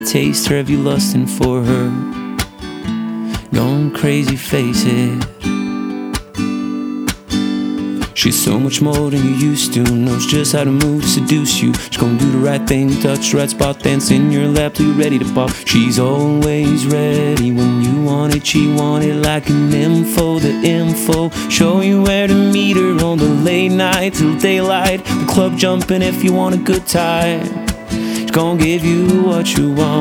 Taste her, have you lusting for her? Gone crazy, face it. She's so much more than you used to. Knows just how to move to seduce you. She's gonna do the right thing, touch the right spot, dance in your lap till you're ready to pop. She's always ready when you want it. She want it like an info, the info. Show you where to meet her on the late night till daylight. The club jumping if you want a good time. She's gonna give you what you want.